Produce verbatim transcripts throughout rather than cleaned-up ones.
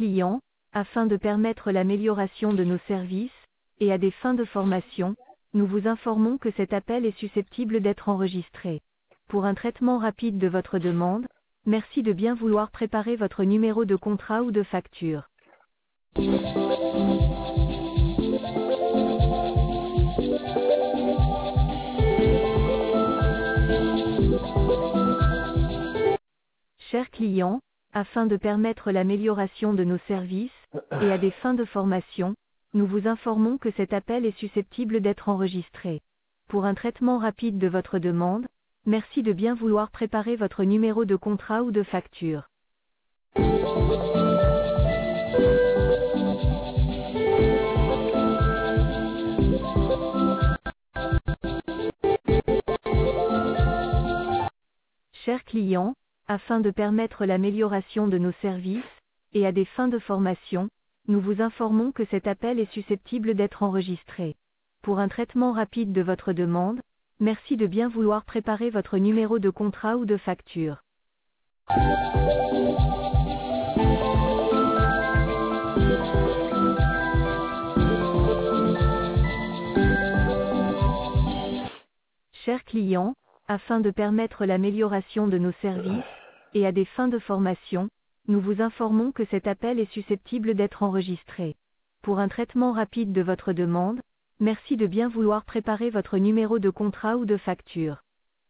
client, afin de permettre l'amélioration de nos services, et à des fins de formation, nous vous informons que cet appel est susceptible d'être enregistré. Pour un traitement rapide de votre demande, merci de bien vouloir préparer votre numéro de contrat ou de facture. Chers clients, afin de permettre l'amélioration de nos services, et à des fins de formation, nous vous informons que cet appel est susceptible d'être enregistré. Pour un traitement rapide de votre demande, merci de bien vouloir préparer votre numéro de contrat ou de facture. Chers clients, afin de permettre l'amélioration de nos services, et à des fins de formation, nous vous informons que cet appel est susceptible d'être enregistré. Pour un traitement rapide de votre demande, merci de bien vouloir préparer votre numéro de contrat ou de facture. Chers clients, afin de permettre l'amélioration de nos services, et à des fins de formation, nous vous informons que cet appel est susceptible d'être enregistré. Pour un traitement rapide de votre demande, merci de bien vouloir préparer votre numéro de contrat ou de facture.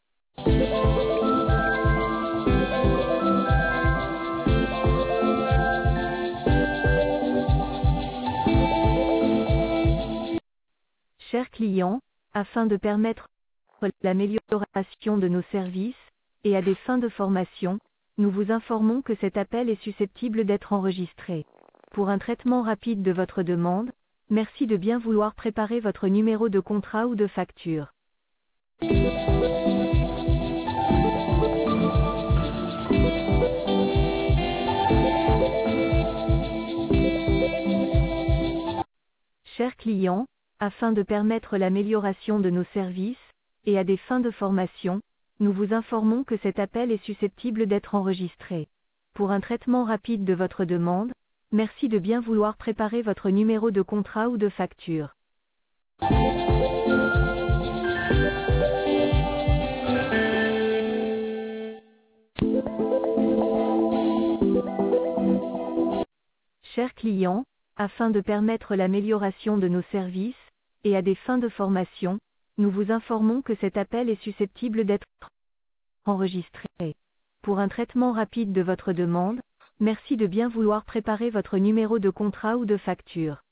Chers clients, afin de permettre l'amélioration de nos services, et à des fins de formation, nous vous informons que cet appel est susceptible d'être enregistré. Pour un traitement rapide de votre demande, merci de bien vouloir préparer votre numéro de contrat ou de facture. Chers clients, afin de permettre l'amélioration de nos services, et à des fins de formation, nous vous informons que cet appel est susceptible d'être enregistré. Pour un traitement rapide de votre demande, merci de bien vouloir préparer votre numéro de contrat ou de facture. Chers clients, afin de permettre l'amélioration de nos services, et à des fins de formation, nous vous informons que cet appel est susceptible d'être enregistré. Pour un traitement rapide de votre demande, merci de bien vouloir préparer votre numéro de contrat ou de facture.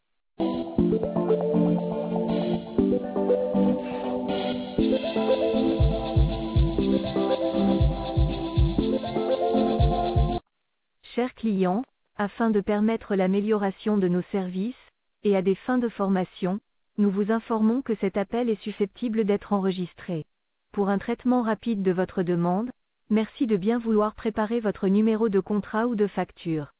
Chers clients, afin de permettre l'amélioration de nos services, et à des fins de formation, nous vous informons que cet appel est susceptible d'être enregistré. Pour un traitement rapide de votre demande, merci de bien vouloir préparer votre numéro de contrat ou de facture.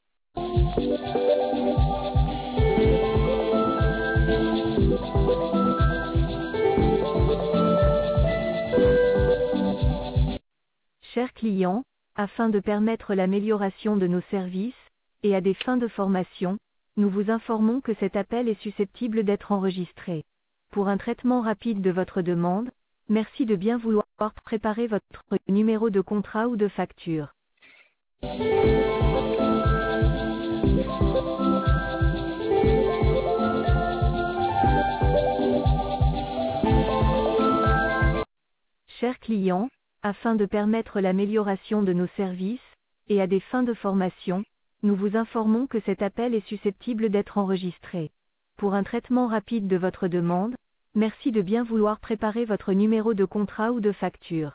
Chers clients, afin de permettre l'amélioration de nos services, et à des fins de formation, nous vous informons que cet appel est susceptible d'être enregistré. Pour un traitement rapide de votre demande, merci de bien vouloir préparer votre numéro de contrat ou de facture. Chers clients, afin de permettre l'amélioration de nos services, et à des fins de formation, nous vous informons que cet appel est susceptible d'être enregistré. Pour un traitement rapide de votre demande, merci de bien vouloir préparer votre numéro de contrat ou de facture.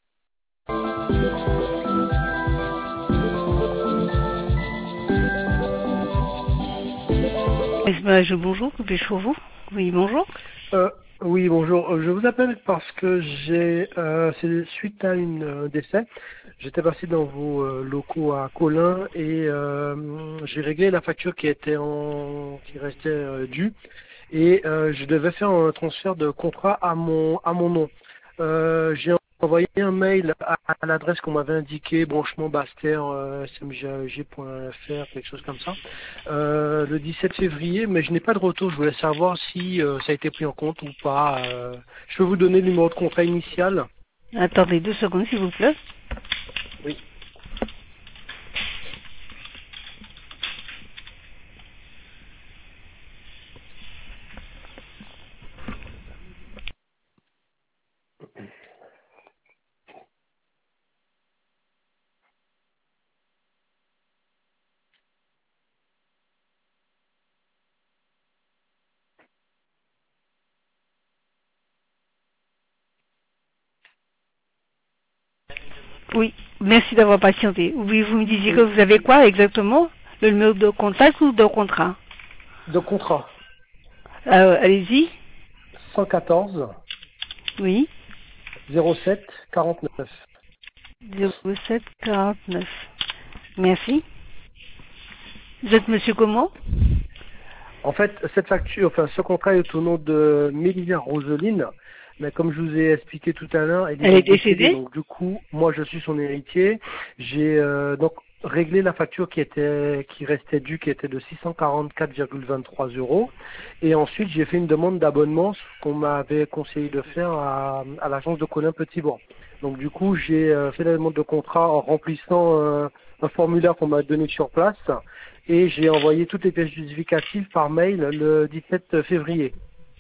Est-ce bonjour, que puis-je pour vous? Oui, bonjour. Euh, oui, bonjour. Je vous appelle parce que j'ai, euh, c'est suite à une euh, décès. J'étais passé dans vos euh, locaux à Colin et euh, j'ai réglé la facture qui était en, qui restait euh, due et euh, je devais faire un transfert de contrat à mon à mon nom. Euh, j'ai envoyé un mail à, à l'adresse qu'on m'avait indiquée, branchement Basse-Terre, euh, s m g a e g point f r, quelque chose comme ça, euh, le dix-sept février, mais je n'ai pas de retour. Je voulais savoir si euh, ça a été pris en compte ou pas. Euh, je peux vous donner le numéro de contrat initial? Attendez deux secondes, s'il vous plaît. Oui. Oui, merci d'avoir patienté. Oui, vous me disiez que Oui. vous avez quoi exactement? Le numéro de contact ou de contrat? De contrat. euh, Allez-y. cent quatorze Oui. zéro sept quarante-neuf. zéro sept quarante-neuf. Merci. Vous êtes monsieur comment? En fait, cette facture, enfin, ce contrat est au nom de Mélia Roseline, mais comme je vous ai expliqué tout à l'heure, elle, Elle est est décédée. décédée? Donc du coup, moi, je suis son héritier. J'ai euh, donc réglé la facture qui était, qui restait due, qui était de six cent quarante-quatre virgule vingt-trois euros. Et ensuite, j'ai fait une demande d'abonnement, ce qu'on m'avait conseillé de faire à, à l'agence de Colin Petit-Bourg. Donc du coup, j'ai euh, fait la demande de contrat en remplissant euh, un formulaire qu'on m'a donné sur place. Et j'ai envoyé toutes les pièces justificatives par mail le dix-sept février.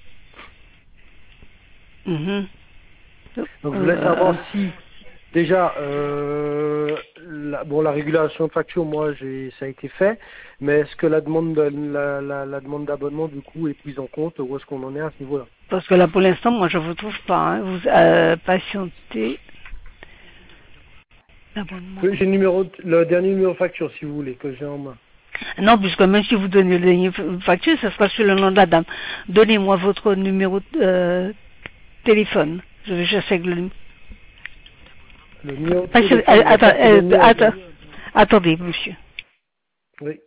Mhm. Donc je voulais Euh, savoir si déjà euh, la, bon la régulation de facture, moi j'ai ça a été fait, mais est-ce que la demande de, la, la, la demande d'abonnement du coup est prise en compte, ou est-ce qu'on en est à ce niveau-là? Parce que là, pour l'instant, moi, je vous trouve pas. Hein. Vous euh, patientez. L'abonnement. Oui, j'ai le numéro de- le dernier numéro de facture si vous voulez que j'ai en main. Non, puisque même si vous donnez le dernier facture, ça sera sur le nom de la dame. Donnez-moi votre numéro de euh, téléphone. Je vais chercher avec le. Le numéro de Patientez, téléphone, euh, il n'y a pas attends, que le euh, mien. attends, attendez, monsieur. Oui.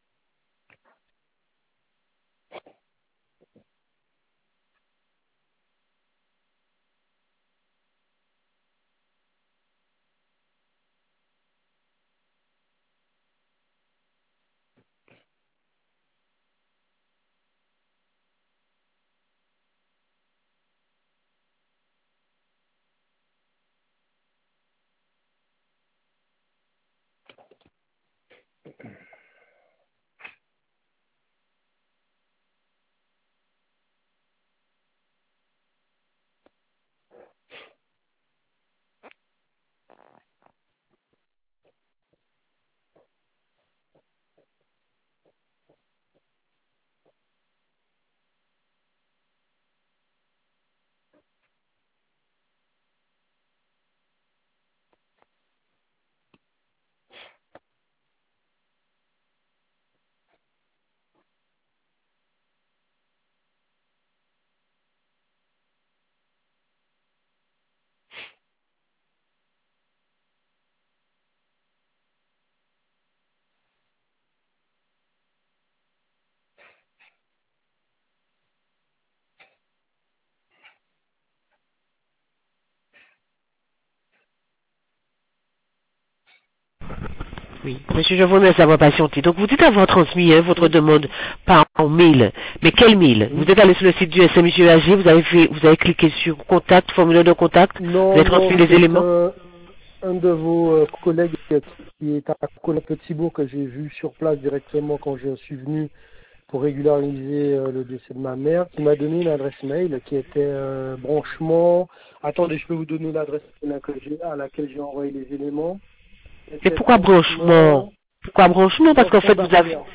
Oui, monsieur, je vous remercie d'avoir patienté. Donc, vous dites avoir transmis hein, votre Oui. demande par mail. Mais quel mail? Vous Oui. êtes allé sur le site du S M G E A G, vous avez fait, vous avez cliqué sur contact, formulaire de contact, vous Non, avez non, transmis les c'est éléments. un, un de vos euh, collègues qui est à Colin Petit-Bourg que j'ai vu sur place directement quand je suis venu pour régulariser euh, le décès de ma mère, qui m'a donné une adresse mail qui était euh, branchement. Attendez, je peux vous donner l'adresse mail que j'ai- à laquelle j'ai envoyé les éléments. Mais C'était pourquoi branchement? branchement, Pourquoi branchement? Parce qu'en branchement fait, vous avez... Basse-Terre.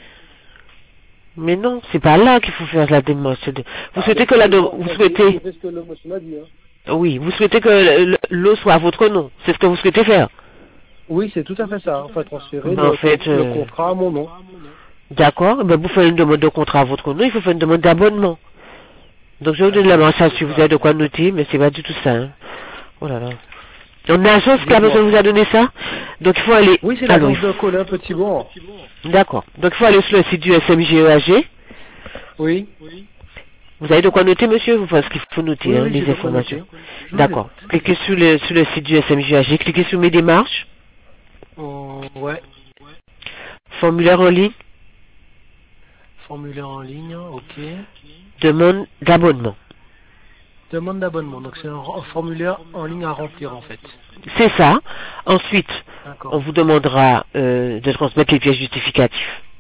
Mais non, c'est pas là qu'il faut faire la demande. c'est de- Vous Ah, souhaitez ben que c'est la ce que de... moi, vous moi j'ai souhaitez, j'ai fait ce que le monsieur m'a dit. Hein. oui, vous souhaitez que le- le- l'eau soit à votre nom. C'est ce que vous souhaitez faire. Oui, c'est tout à fait ça. Enfin, transférer Mais en le, fait, le euh, contrat à mon nom. d'accord, ben vous faites une demande de contrat à votre nom, il faut faire une demande d'abonnement. Donc je vais vous Ah donner la ben, mention si vous avez de quoi noter, mais c'est pas du tout ça. Hein. Oh là là. On a l'agence qui a besoin dites-moi. de vous a donné ça. Donc il faut aller. Oui, c'est Alors, il l'agence de Colin Petit-Bourg. faut... D'accord. Donc il faut aller sur le site du S M G E A G. Oui. Vous avez de quoi noter, monsieur? Vous pensez qu'il faut noter Oui, hein, oui, j'ai les de quoi informations. noter. Je vous D'accord. écoute. Cliquez sur le, sur le site du S M J A G, cliquez sur mes démarches, Oh, ouais. formulaire en ligne, Formulaire en ligne, ok. demande d'abonnement. Demande d'abonnement. Donc c'est un, un formulaire en ligne à remplir en fait. C'est ça. Ensuite, D'accord. on vous demandera euh, de transmettre les pièces justificatives.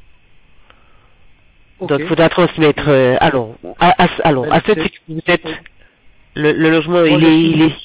Ok. Donc, il faudra transmettre. Euh, alors, à, à, alors, à ce C'est- titre, vous êtes le, le logement, Moi, il je est, suis- il est.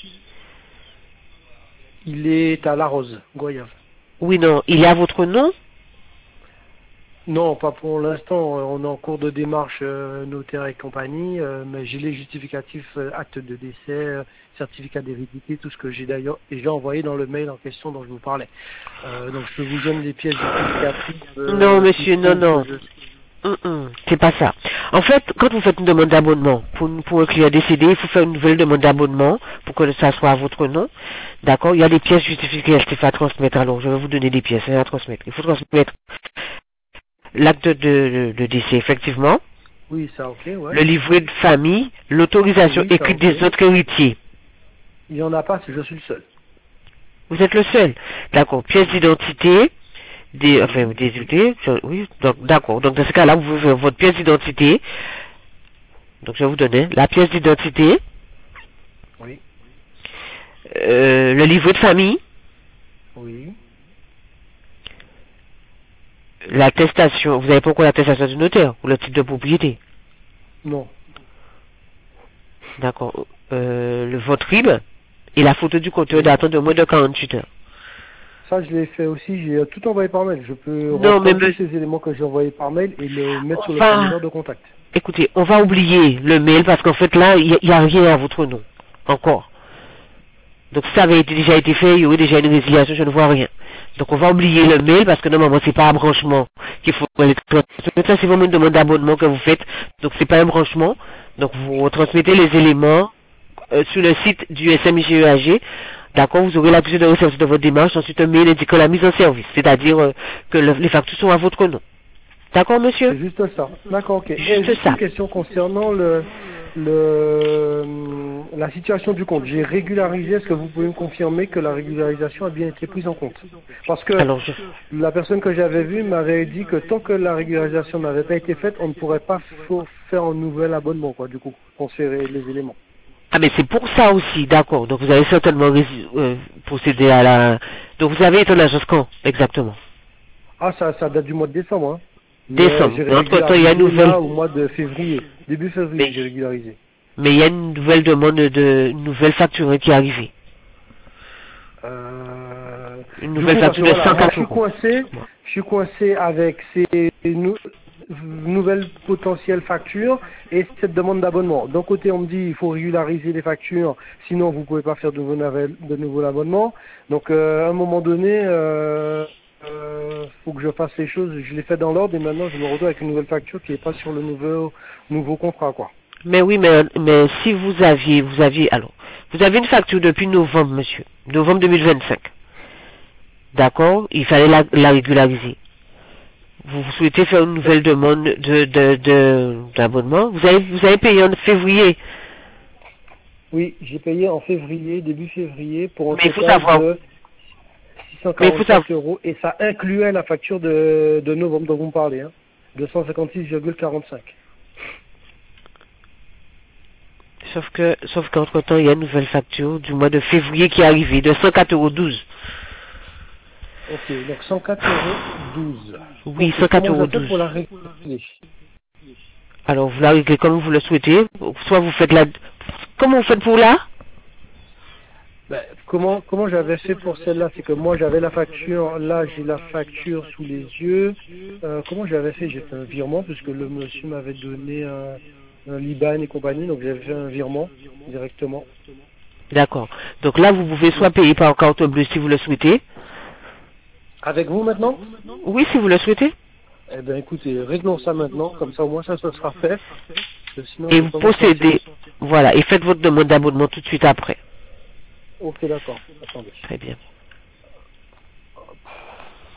Il est à La Rose, Goyave. Oui, non, il est à votre nom. Non, pas pour l'instant. euh, On est en cours de démarche euh, notaire et compagnie, euh, mais j'ai les justificatifs, euh, acte de décès, euh, certificat d'hérédité, tout ce que j'ai d'ailleurs déjà envoyé dans le mail en question dont je vous parlais. Euh, donc je peux vous donner les pièces justificatives. euh, Non, qui monsieur, non, prouvent non. que je- Hum, hum, c'est pas ça. En fait, quand vous faites une demande d'abonnement pour, pour un client décédé, il faut faire une nouvelle demande d'abonnement pour que ça soit à votre nom. D'accord? Il y a des pièces justificatives à transmettre. Alors, je vais vous donner des pièces hein, à transmettre. Il faut transmettre l'acte de, de, de décès, effectivement, Oui, ça, ok, ouais. le livret de famille, l'autorisation Oui, ça, écrite ok. des autres héritiers. Il n'y en a pas, c'est je suis le seul. Vous êtes le seul. D'accord. Pièce d'identité, des, enfin, des identités, oui, donc, d'accord. Donc, dans ce cas-là, vous avez votre pièce d'identité. Donc, je vais vous donner la pièce d'identité, Oui, euh, le livret de famille, oui. l'attestation. Vous avez pourquoi l'attestation du notaire ou le titre de propriété. Non. D'accord. Euh, le votre R I B et la photo du compteur datant de moins de quarante-huit heures. Ça, je l'ai fait aussi, j'ai euh, tout envoyé par mail. Je peux Non, mais reprendre tous monsieur- ces éléments que j'ai envoyés par mail et le mettre sur le Enfin, formulaire de contact. écoutez, on va oublier le mail parce qu'en fait là, il n'y a, a rien à votre nom. Encore. Donc si ça avait été, déjà été fait, il y aurait déjà une résiliation, je ne vois rien. Donc on va oublier le mail parce que normalement c'est pas un branchement qu'il faut aller transmettre. Ça c'est vraiment une demande d'abonnement que vous faites. Donc c'est pas un branchement. Donc vous transmettez les éléments euh, sur le site du S M I G E A G. D'accord, vous aurez l'accusé de réception de votre démarche, ensuite un mail indiquant la mise en service, c'est-à-dire euh, que le- les factures sont à votre nom. D'accord, monsieur? C'est juste ça. D'accord, ok. Et Juste juste ça. une question concernant le, le, la situation du compte. J'ai régularisé. Est-ce que vous pouvez me confirmer que la régularisation a bien été prise en compte? Parce que Alors, je... la personne que j'avais vue m'avait dit que tant que la régularisation n'avait pas été faite, on ne pourrait pas fa- faire un nouvel abonnement, quoi, du coup, transférer les éléments. Ah, mais c'est pour ça aussi, d'accord. Donc vous avez certainement rési- euh, procédé à la... Donc vous avez été en agence quand, exactement? Ah, ça, ça date du mois de décembre, hein. Mais Décembre. j'ai Mais entre-temps, il y a une régularisé nouvelle... là au mois de février. Début février, Mais- j'ai régularisé. Mais il y a une nouvelle demande de... une nouvelle facture qui est arrivée. Euh, Une du nouvelle coup, parce facture que de voilà, cent moi, je quatre suis euros. coincé, je suis coincé avec ces nou- nouvelles potentielles factures et cette demande d'abonnement. D'un côté, on me dit il faut régulariser les factures, sinon vous pouvez pas faire de nouveau, navel- de nouveau abonnement. Donc, euh, à un moment donné, euh, euh, faut que je fasse les choses. Je les fais dans l'ordre et maintenant, je me retrouve avec une nouvelle facture qui est pas sur le nouveau nouveau contrat, quoi. Mais oui, mais, mais si vous aviez... Vous aviez... Alors, vous avez une facture depuis novembre, monsieur. Novembre deux mille vingt-cinq. D'accord? Il fallait la, la régulariser. Vous souhaitez faire une nouvelle demande de, de, de, d'abonnement. Vous avez, vous avez payé en février. Oui, j'ai payé en février, début février, pour un Mais il faut total savoir. de Mais il faut savoir. six cent quarante-cinq euros et ça incluait la facture de, de novembre dont vous me parlez, hein, deux cent cinquante-six virgule quarante-cinq. Sauf que, sauf qu'entre temps, il y a une nouvelle facture du mois de février qui est arrivée de cent quatre euros douze. Ok, donc cent quatre euros douze. Oui, Ok, cent quatre comment euros je fais douze. pour la régler? Alors, vous la réglez comme vous le souhaitez. Soit vous faites la, comment vous faites pour là? Ben, comment comment j'avais fait pour celle-là? C'est que moi j'avais la facture, là j'ai la facture sous les yeux. Euh, comment j'avais fait? J'ai fait un virement puisque le monsieur m'avait donné un, un Liban et compagnie, donc j'avais fait un virement directement. D'accord. Donc là, vous pouvez soit payer par carte bleue si vous le souhaitez. Avec vous maintenant? Oui, si vous le souhaitez. Eh bien écoutez, réglons ça maintenant, comme ça au moins ça, ça sera fait. Parce que sinon, Et je vais vous pas m'en sortir. procédez. Voilà. Et faites votre demande d'abonnement tout de suite après. Ok, d'accord. Attendez. Très bien.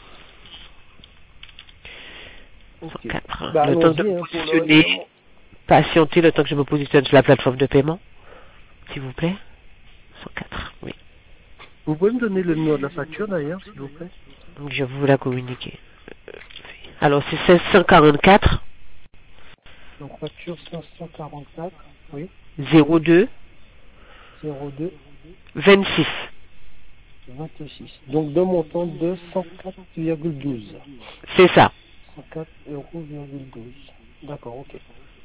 Ok. cent quatre. Bah, Le temps de allons-y, hein, pour le positionner. règlement. patienter le temps que je me positionne sur la plateforme de paiement, s'il vous plaît. cent quatre, oui. Vous pouvez me donner le numéro de la facture d'ailleurs, s'il vous plaît? Je vais vous la communiquer. Alors, c'est seize cent quarante-quatre. Donc, facture cinq cent quarante-quatre, oui. zéro deux. zéro deux. vingt-six. vingt-six. Donc, de montant de cent quatre virgule douze. C'est ça. cent quatre euros virgule douze. D'accord, ok.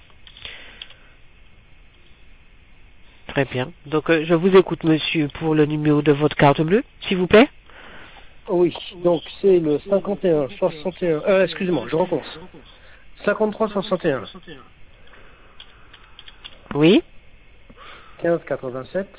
Très bien. Donc, euh, je vous écoute, monsieur, pour le numéro de votre carte bleue, s'il vous plaît. Oui, donc c'est le cinquante et un soixante et un. Euh, excusez-moi, je recommence. cinquante-trois soixante et un. Oui. quinze quatre-vingt-sept.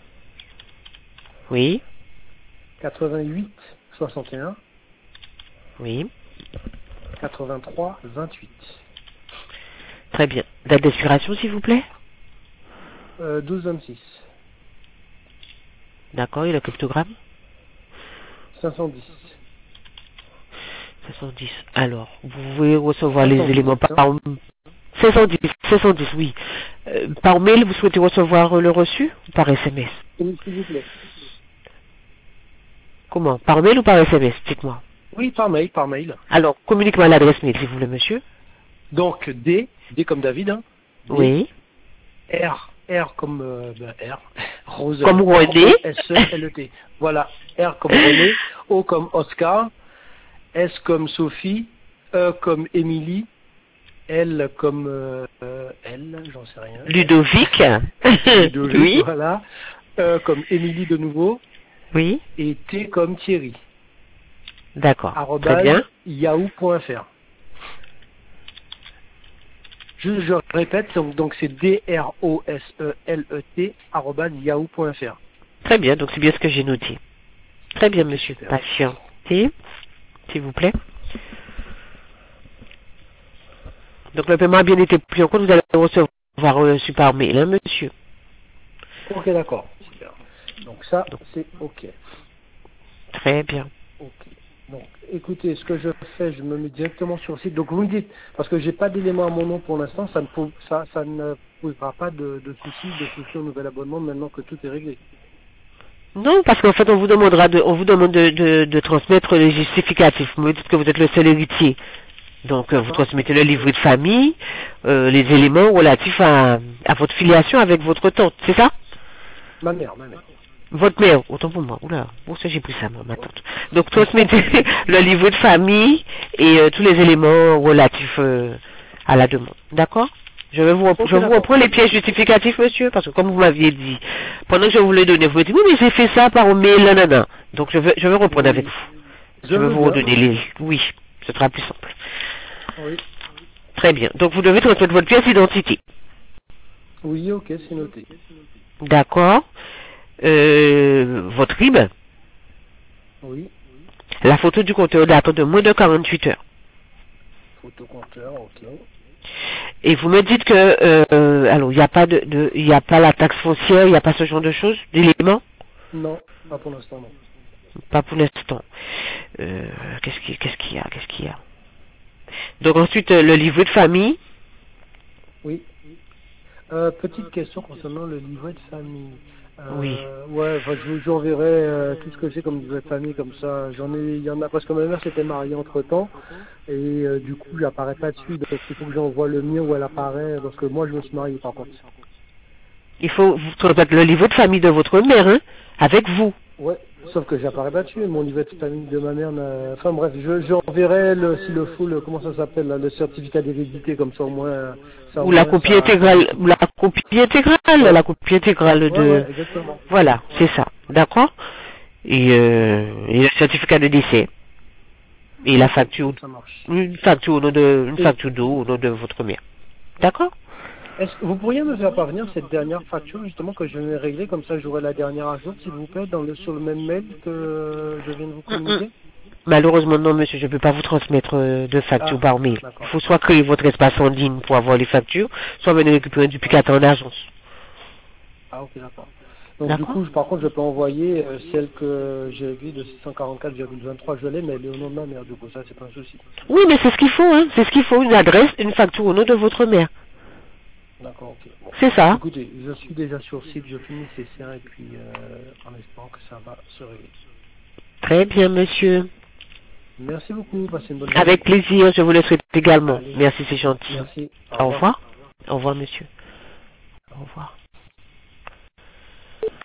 Oui. quatre-vingt-huit soixante et un. Oui. quatre-vingt-trois vingt-huit. Très bien. Date d'expiration, s'il vous plaît. Euh, douze vingt-six. D'accord, et le cryptogramme cinq cent dix. cinq cent dix. Alors, vous pouvez recevoir les cinq cent dix, éléments par... ça. par- cinq cent dix, cinq cent dix, oui. Euh, par mail, vous souhaitez recevoir euh, le reçu ou par S M S? Oui, s'il vous plaît. Comment? Par mail ou par S M S? Dites-moi. Oui, par mail, par mail. Alors, communiquez-moi l'adresse mail, s'il vous plaît, monsieur. Donc, D, D comme David, hein. D, Oui. R, R comme euh, ben, R, Rose, Comme René. S E L E T. Voilà, R comme René, O comme Oscar, S comme Sophie, E comme Émilie, L comme euh, euh, L, j'en sais rien. Ludovic. Ludovic, Oui. voilà. E comme Émilie de nouveau, Oui. et T comme Thierry. D'accord. Très Arrobase bien. yahoo point f r. Je, je répète, donc donc c'est D R O S E L E T arobase yahoo point f r. Très bien, donc c'est bien ce que j'ai noté. Très bien, monsieur. Super. Patientez, s'il vous plaît. Donc le paiement a bien été pris en compte, vous allez recevoir reçu par mail, hein, monsieur. Ok, d'accord. Super. Donc ça, c'est ok. Très bien. Ok. Donc, écoutez, ce que je fais, je me mets directement sur le site. Donc, vous me dites, parce que j'ai pas d'éléments à mon nom pour l'instant, ça ne, pose, ça, ça ne posera pas de, de soucis de soucis au nouvel abonnement maintenant que tout est réglé. Non, parce qu'en fait, on vous demandera de, on vous demande de, de, de transmettre les justificatifs. Vous me dites que vous êtes le seul héritier. Donc, euh, vous transmettez le livret de famille, euh, les éléments relatifs à, à votre filiation avec votre tante, c'est ça? Ma mère, ma mère. Votre mère, autant pour moi. Oula, où ça j'ai pris ça, moi, ma tante. Donc, transmettez le livret de famille et euh, tous les éléments relatifs euh, à la demande. D'accord? Je vais vous, rep- Ok, je vous d'accord. reprends les pièces justificatifs, monsieur, parce que comme vous m'aviez dit, pendant que je vous les donnais, vous me dites, oui, mais j'ai fait ça par mail, nanana. Donc, je vais, je vais reprendre Oui. avec vous. Je, Je vais veux vous bien. redonner les... Oui, ce sera plus simple. Oui. Très bien. Donc, vous devez transmettre votre pièce d'identité. Oui, ok, c'est noté. D'accord? Euh, votre R I B, Oui. la photo du compteur date de moins de quarante-huit heures. Photocompteur, ok. Et vous me dites que, euh, alors, il n'y a pas de, de il n'y a pas la taxe foncière, il n'y a pas ce genre de choses, d'éléments? Non, pas pour l'instant, non. Pas pour l'instant. Euh, qu'est-ce qu'il, qu'est-ce qu'il y a, qu'est-ce qu'il y a? Donc ensuite, euh, le livret de famille. Oui. Euh, petite question concernant le livret de famille. Euh, Oui. Ouais, enfin, je vous j'enverrai euh, tout ce que j'ai comme livret de famille, comme ça. J'en ai, il y en a parce que ma mère s'était mariée entre temps et euh, du coup, j'apparais pas dessus. Donc il faut que j'envoie le mien où elle apparaît parce que moi, je me suis marié par contre. Il faut vous transmettre le livret de famille de votre mère, hein, avec vous. Ouais, sauf que j'apparais pas dessus. Mon livret de famille de ma mère, n'a- enfin bref, je j'enverrai le si le full, comment ça s'appelle, là, le certificat d'hérédité, comme ça au moins. Ça, au Ou la moins, copie ça- intégrale, ou la copie intégrale, Ouais. la copie intégrale Ouais, de... ouais, exactement. Voilà, c'est ça. D'accord? Et, euh, et le certificat de décès. Et la facture, Ça marche. une facture au nom de, une Et- facture d'eau au nom de votre mère. D'accord? Est-ce que vous pourriez me faire parvenir cette dernière facture justement que je vais régler, comme ça j'aurai la dernière à jour, s'il vous plaît, dans le, sur le même mail que je viens de vous communiquer? Malheureusement, non, monsieur, je ne peux pas vous transmettre euh, de facture Ah, par mail. d'accord. Il faut soit créer votre espace en ligne pour avoir les factures, soit venir récupérer un duplicata en agence. Ah, ok, d'accord. Donc du D'accord? coup, je- par contre, je peux envoyer euh, celle que j'ai réglée de six cent quarante-quatre virgule vingt-trois, je l'ai, mais elle est au nom de ma mère, du coup, ça, c'est pas un souci. Oui, mais c'est ce qu'il faut, hein. C'est ce qu'il faut, une adresse, une facture au nom de votre mère. D'accord, ok. Bon. C'est ça. Écoutez, je suis déjà sur site, je finis ces séances et puis euh, en espérant que ça va se régler. Très bien, monsieur. Merci beaucoup, passez une bonne journée. Avec plaisir, je vous le souhaite également. Allez. Merci, c'est gentil. Merci. Au revoir. Au revoir, monsieur. Au revoir.